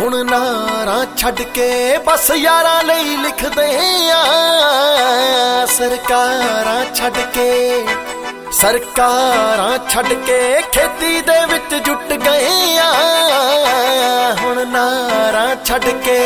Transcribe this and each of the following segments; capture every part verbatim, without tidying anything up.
ਹੁਣ ਨਾਰਾਂ ਛੱਡ ਕੇ ਬਸ ਯਾਰਾਂ ਲਈ ਲਿਖਦੇ ਆ। ਸਰਕਾਰਾਂ ਛੱਡ ਕੇ ਸਰਕਾਰਾਂ ਛੱਡ ਕੇ ਖੇਤੀ ਦੇ ਵਿੱਚ ਜੁਟ ਗਏ ਆ। ਹੁਣ ਨਾਰਾਂ ਛੱਡ ਕੇ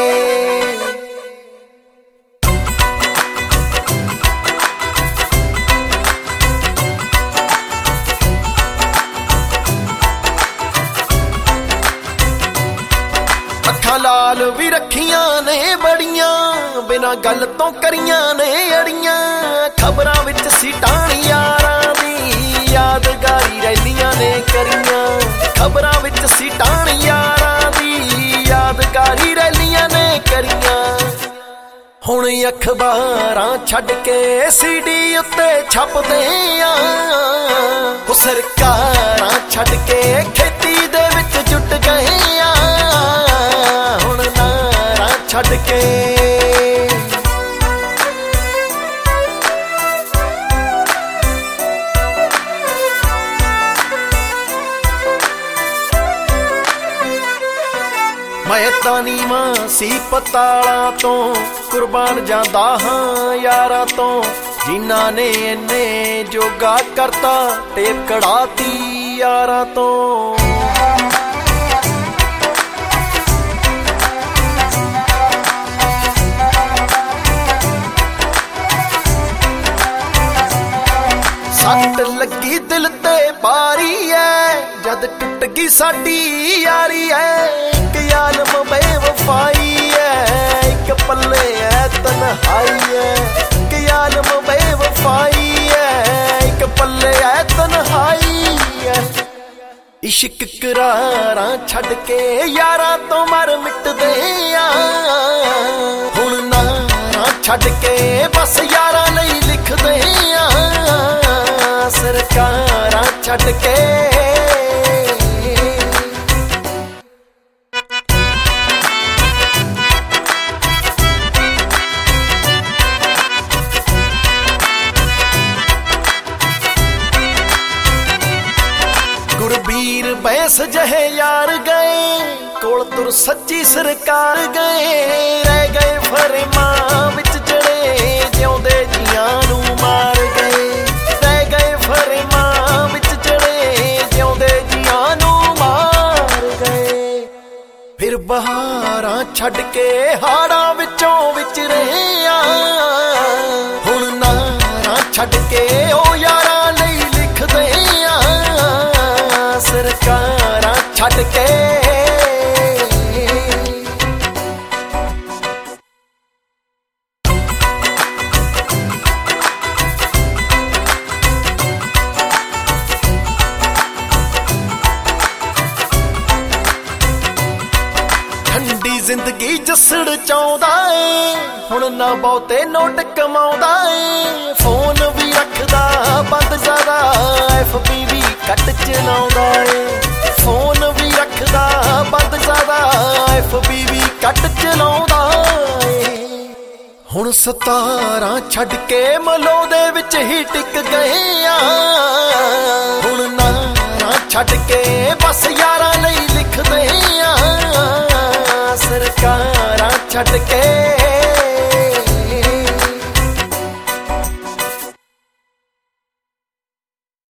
ਅੱਖਾਂ ਲਾਲ ਵੀ ਰੱਖੀਆਂ ਨੇ ਬੜੀਆਂ, ਬਿਨਾਂ ਗੱਲ ਤੋਂ ਕਰੀਆਂ ਨੇ ਅੜੀਆਂ। ਖਬਰਾਂ ਵਿੱਚ ਸੀਟਾਂ ਯਾਰਾਂ ਦੀ ਯਾਦਗਾਰੀ ਰੈਲੀਆਂ ਨੇ ਕਰੀਆਂ। ਖਬਰਾਂ ਵਿੱਚ ਸੀਟਾਂ ਯਾਰਾਂ ਦੀ ਯਾਦਗਾਰੀ ਰੈਲੀਆਂ ਨੇ ਕਰੀਆਂ। ਹੁਣ ਅਖਬਾਰਾਂ ਛੱਡ ਕੇ ਸੀਡੀ ਉੱਤੇ ਛਪਦੇ ਆ। ਉਹ ਸਰਕਾਰਾਂ ਛੱਡ ਕੇ ਖੇਤੀ ਦੇ ਵਿੱਚ ਜੁਟ ਗਏ ਆ। ਹੁਣ ਨਾਰਾਂ ਛੱਡ ਕੇ ਮੈਂ ਤਾਂ ਨੀਵਾਂ ਸੀ ਪਤਾਲਾਂ ਤੋਂ, ਕੁਰਬਾਨ ਜਾਂਦਾ ਹਾਂ ਯਾਰਾਂ ਤੋਂ। ਜਿਨ੍ਹਾਂ ਨੇ ਇੰਨੇ ਜੋਗਾ ਕਰਤਾ ਟੇਪ ਕੜਾਤੀ ਯਾਰਾਂ ਤੋਂ। ਸੱਟ ਲੱਗੀ ਦਿਲ ਤੇ ਭਾਰੀ ਐ ਜਦ ਟੁੱਟ ਗਈ ਸਾਡੀ ਯਾਰੀ ਐ। ਇੱਕ ਆਲਮ ਬੇਵਫਾਈ ਐ, ਇੱਕ ਪੱਲੇ ਐ ਤਨਹਾਈ ਐ। ਇੱਕ ਆਲਮ ਬੇਵਫਾਈ ਐ, ਇੱਕ ਪੱਲੇ ਐ ਤਨਹਾਈ ਐ। ਇਸ਼ਕ ਕਰਾਰਾਂ ਛੱਡ ਕੇ ਯਾਰਾਂ ਤੋਂ ਮਰ ਮਿਟਦੇ ਆ। ਹੁਣ ਨਾਰਾਂ ਛੱਡ ਕੇ ਬਸ ਯਾਰਾਂ ਲਈ ਲਿਖਦੇ ਆ। ਸਰਕਾਰਾਂ ਛੱਡ ਕੇ ਗੁਰਬੀਰ ਬੈਂਸ ਜਿਹੇ ਯਾਰ ਗਏ, ਕੋਲ ਤੁਰ ਸੱਚੀ ਸਰਕਾਰ ਗਏ। ਰਹਿ ਗਏ ਫਰਮਾਂ ਵਿੱਚ ਜਿਹੜੇ ਜਿਉਂਦੇ ਜੀਆਂ ਨੂੰ ਮਾਰ ਗਏ। ਰਹਿ ਗਏ ਫਰਮਾਂ ਵਿੱਚ ਜਿਹੜੇ ਜਿਉਂਦੇ ਜੀਆਂ ਨੂੰ ਮਾਰ ਗਏ। ਫਿਰ ਬਹਾਰਾਂ ਛੱਡ ਕੇ ਹਾੜਾਂ ਵਿੱਚੋਂ ਵਿਚਰੇ ਆ। ਹੁਣ ਨਾਰਾਂ ਛੱਡ ਕੇ ਉਹ ਯਾਰਾਂ ਲਈ ਲਿਖਦੇ ਆ। ਸਰਕਾਰਾਂ ਛੱਡ ਕੇ ਠੰਡੀ ਜ਼ਿੰਦਗੀ ਜੱਸੜ ਚਾਹੁੰਦਾ ਏ, ਹੁਣ ਨਾ ਬਹੁਤੇ ਨੋਟ ਕਮਾਉਂਦਾ ਏ। ਫੋਨ ਵੀ ਰੱਖਦਾ ਬੰਦ ਜ਼ਿਆਦਾ, ਐਫ ਬੀ ਵੀ ਕੱਟ ਚਲਾਉਂਦਾ ਏ। ਫੋਨ ਵੀ ਰੱਖਦਾ ਬੰਦ ਜ਼ਿਆਦਾ, ਐਫ ਬੀ ਵੀ ਕੱਟ ਚਲਾਉਂਦਾ ਏ। ਹੁਣ ਸਤਾਰਾਂ ਛੱਡ ਕੇ ਮਲੋ ਦੇ ਵਿੱਚ ਹੀ ਟਿਕ ਗਏ ਆ। ਹੁਣ ਨਾਰਾਂ ਛੱਡ ਕੇ ਬਸ ਯਾਰਾਂ ਲਈ ਲਿਖਦੇ ਆ। ਸਰਕਾਰਾਂ ਛੱਡ ਕੇ